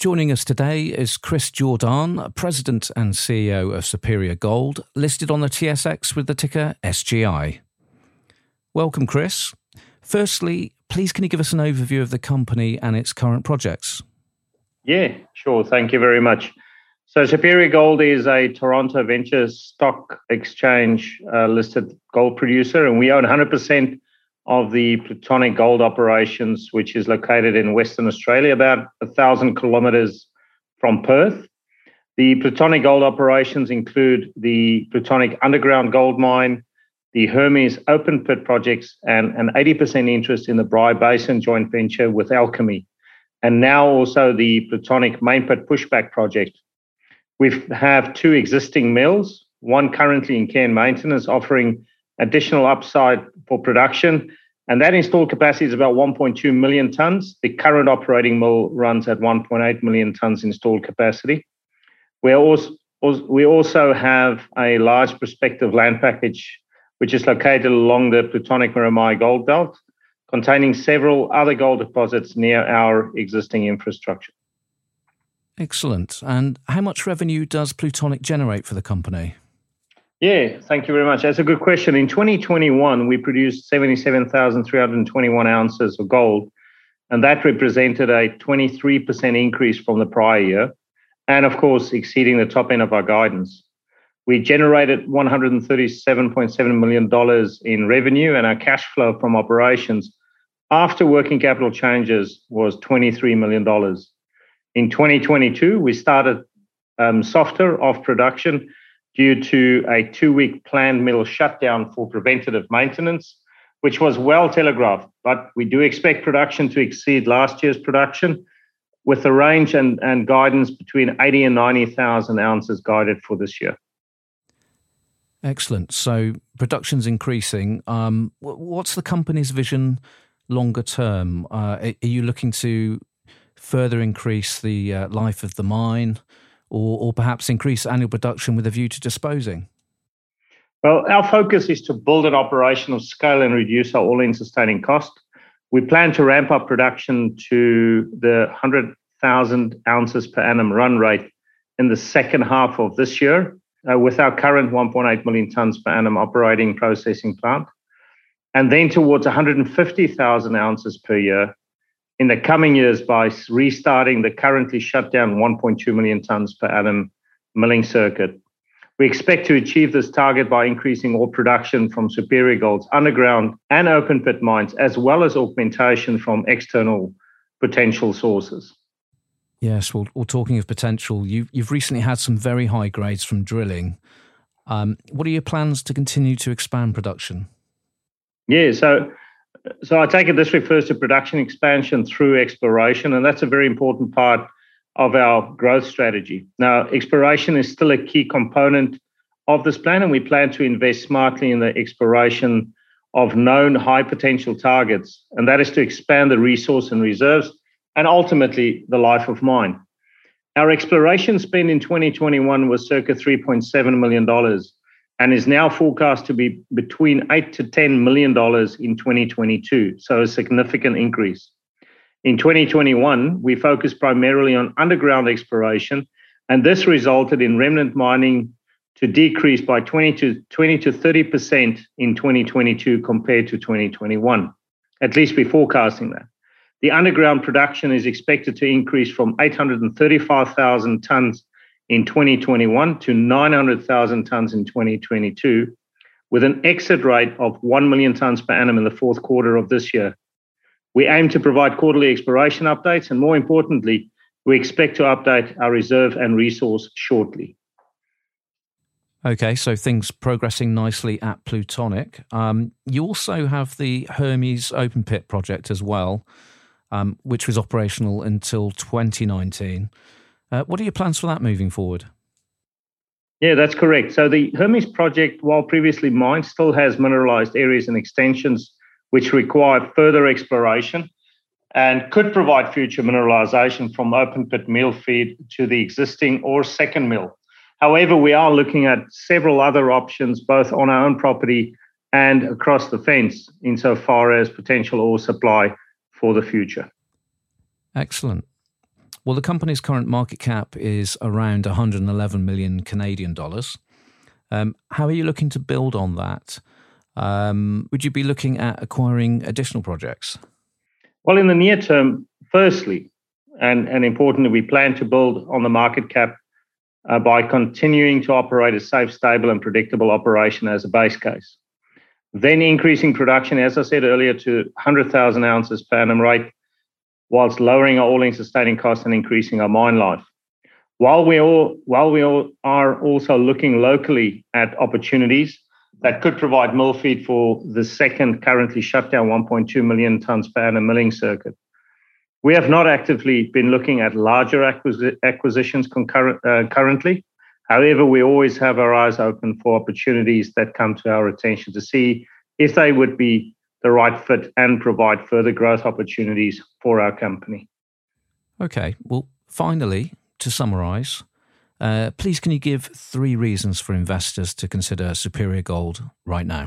Joining us today is Chris Jordan, President and CEO of Superior Gold, listed on the TSX with the ticker SGI. Welcome, Chris. Firstly, please can you give us an overview of the company and its current projects? Yeah, sure. Thank you very much. So Superior Gold is a Toronto Venture Stock Exchange listed gold producer, and we own 100% of the Plutonic Gold operations, which is located in Western Australia, about 1,000 kilometers from Perth. The Plutonic Gold operations include the Plutonic Underground Gold Mine, the Hermes open pit projects, and an 80% interest in the Bry Basin joint venture with Alchemy, and now also the Plutonic Main Pit Pushback project. We have two existing mills, one currently in care and maintenance, offering additional upside for production, and that installed capacity is about 1.2 million tons. The current operating mill runs at 1.8 million tons installed capacity. We also have a large prospective land package, which is located along the Plutonic Marymia Gold Belt, containing several other gold deposits near our existing infrastructure. Excellent. And how much revenue does Plutonic generate for the company? Yeah, thank you very much. That's a good question. In 2021, we produced 77,321 ounces of gold, and that represented a 23% increase from the prior year, and of course, exceeding the top end of our guidance. We generated $137.7 million in revenue, and our cash flow from operations after working capital changes was $23 million. In 2022, we started softer off production due to a 2-week planned mill shutdown for preventative maintenance, which was well telegraphed. But we do expect production to exceed last year's production, with a range and guidance between 80 and 90,000 ounces guided for this year. Excellent. So production's increasing. What's the company's vision longer term? Are you looking to further increase the life of the mine, or perhaps increase annual production with a view to disposing? Well, our focus is to build an operation of scale and reduce our all-in sustaining cost. We plan to ramp up production to the 100,000 ounces per annum run rate in the second half of this year, with our current 1.8 million tons per annum operating processing plant, and then towards 150,000 ounces per year in the coming years by restarting the currently shut down 1.2 million tons per annum milling circuit. We expect to achieve this target by increasing ore production from Superior Gold's underground and open pit mines, as well as augmentation from external potential sources. Yes, well, talking of potential, you've recently had some very high grades from drilling. What are your plans to continue to expand production? Yeah, so I take it this refers to production expansion through exploration, and that's a very important part of our growth strategy. Now, exploration is still a key component of this plan, and we plan to invest smartly in the exploration of known high potential targets, and that is to expand the resource and reserves and ultimately the life of mine. Our exploration spend in 2021 was circa $3.7 million and is now forecast to be between $8 to $10 million in 2022, so a significant increase. In 2021, we focused primarily on underground exploration, and this resulted in remnant mining to decrease by 20 to 30% in 2022 compared to 2021. At least we're forecasting that. The underground production is expected to increase from 835,000 tons in 2021 to 900,000 tons in 2022, with an exit rate of 1 million tons per annum in the fourth quarter of this year. We aim to provide quarterly exploration updates, and more importantly, we expect to update our reserve and resource shortly. Okay, so things progressing nicely at Plutonic. You also have the Hermes open pit project as well, which was operational until 2019. What are your plans for that moving forward? Yeah, that's correct. So the Hermes project, while previously mined, still has mineralized areas and extensions which require further exploration and could provide future mineralization from open pit mill feed to the existing or second mill. However, we are looking at several other options, both on our own property and across the fence, insofar as potential ore supply for the future. Excellent. Well, the company's current market cap is around 111 million Canadian dollars. How are you looking to build on that? Would you be looking at acquiring additional projects? Well, in the near term, firstly, and importantly, we plan to build on the market cap by continuing to operate a safe, stable, and predictable operation as a base case. Then increasing production, as I said earlier, to 100,000 ounces per annum rate, whilst lowering our all-in sustaining costs and increasing our mine life. While we are also looking locally at opportunities that could provide mill feed for the second currently shut down 1.2 million tonnes per annum milling circuit. We have not actively been looking at larger acquisitions currently. However, we always have our eyes open for opportunities that come to our attention to see if they would be the right fit and provide further growth opportunities for our company. Okay, well, finally, to summarise, please can you give 3 reasons for investors to consider Superior Gold right now?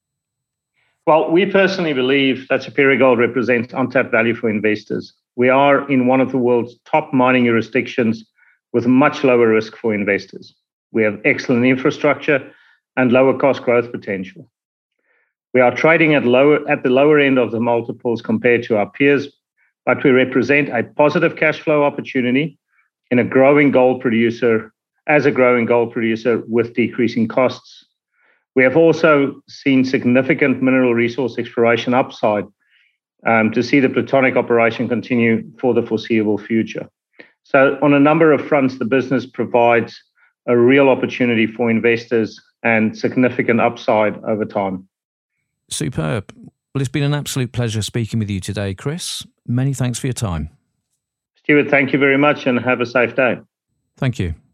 Well, we personally believe that Superior Gold represents untapped value for investors. We are in one of the world's top mining jurisdictions with much lower risk for investors. We have excellent infrastructure and lower cost growth potential. We are trading at the lower end of the multiples compared to our peers, but we represent a positive cash flow opportunity in a growing gold producer with decreasing costs. We have also seen significant mineral resource exploration upside to see the Plutonic operation continue for the foreseeable future. So on a number of fronts, the business provides a real opportunity for investors and significant upside over time. Superb. Well, it's been an absolute pleasure speaking with you today, Chris. Many thanks for your time. Stuart, thank you very much and have a safe day. Thank you.